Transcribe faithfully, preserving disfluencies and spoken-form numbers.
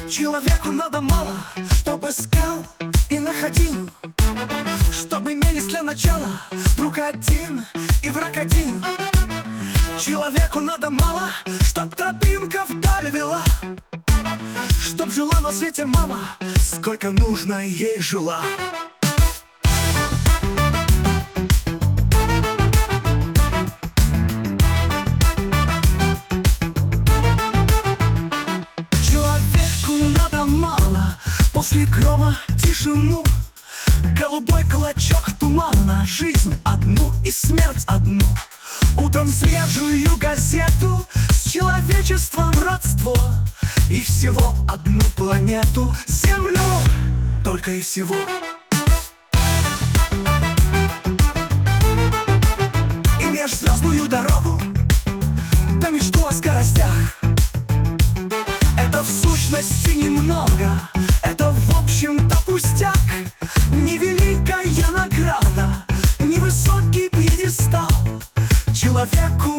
Человеку надо мало, чтобы искал и находил, чтобы имелись для начала друг один и враг один. Человеку надо мало, чтоб тропинка вдаль вела, чтоб жила на свете мама, сколько нужно ей жила. После грома тишину, голубой клочок тумана, жизнь одну и смерть одну. Утром свежую газету, с человечеством родство, и всего одну планету, Землю, только и всего. И межзвездную дорогу, да мечту о скоростях. Это в сущности немного, это в общем-то пустяк. Не великая награда, не высокий пьедестал. Человеку